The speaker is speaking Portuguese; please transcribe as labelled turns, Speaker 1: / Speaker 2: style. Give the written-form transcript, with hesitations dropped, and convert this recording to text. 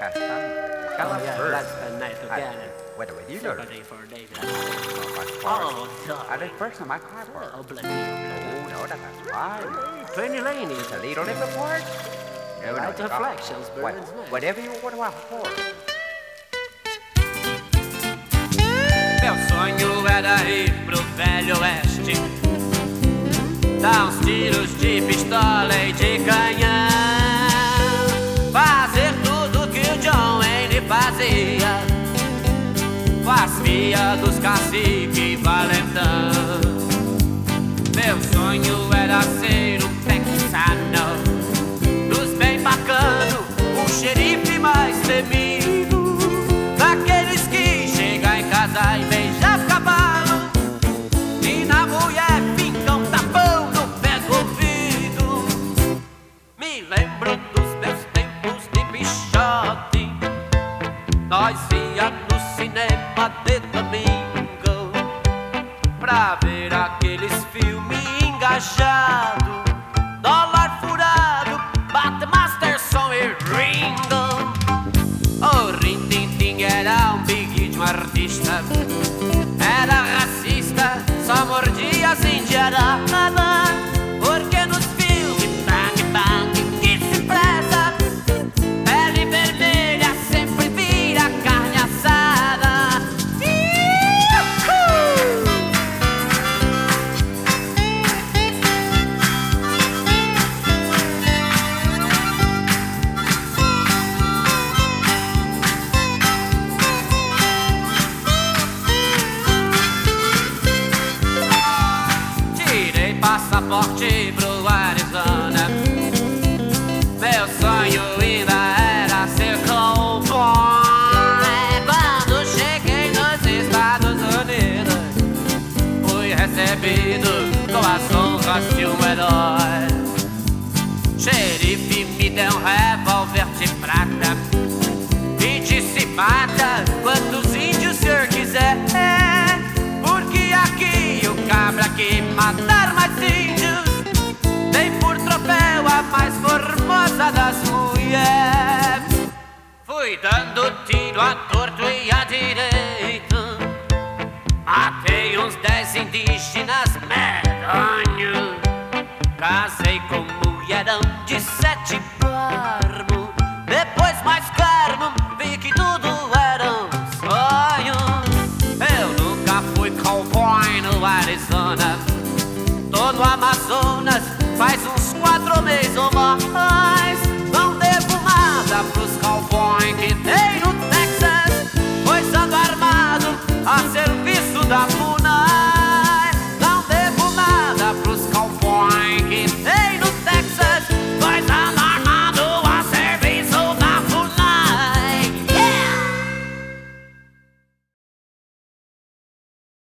Speaker 1: Oh, yeah, that's the night again.
Speaker 2: What do you do?
Speaker 1: Sympathy for David.
Speaker 2: Oh,
Speaker 1: dog.
Speaker 2: I did first on my class part.
Speaker 1: Oh, bloody.
Speaker 2: Oh, no, that's fine.
Speaker 1: Penny Lane is
Speaker 2: The lead on it before? No,
Speaker 1: Light
Speaker 2: no,
Speaker 1: reflections,
Speaker 2: what,
Speaker 1: birds, man.
Speaker 2: whatever you want to for.
Speaker 3: Meu sonho era ir pro velho oeste, dar uns tiros de pistola e de canhão, fazer tudo que o John Wayne fazia, com as filhas dos caciques e valentão. Meu sonho era ser um texano dos bem bacano, o xerife mais temido, daqueles que chega em casa e beija cavalo, e na mulher finca um tapão no pé do ouvido. Me lembro dos meus tempos de bichote, nós ia no cinema de domingo pra ver aqueles filmes engajados, dólar furado, Batmasterson e Ringo. O Rin-Tin-Tin era um big de um artista, era racista, só mordia as indianadas, porque nos filmes bang bang que se preza, pele vermelha sempre vira carne assada. Tirei passaporte pro Arizona, meu sonho ainda era ser cowboy. Quando cheguei nos Estados Unidos, fui recebido com as honras de um herói. Xerife me deu um revólver de prata e disse: mata quantos índios o senhor quiser, porque aqui o cabra que matar mais índios tem por troféu a mais formosa das mulheres. Fui dando tiro à torto e à direito, matei uns 10 indígenas medonhos, casei com mulherão de 7 palmos, depois mais carmo, vi que tudo era um sonho. Eu nunca fui cowboy no Arizona, tô no Amazonas faz uns 4 meses ou mais.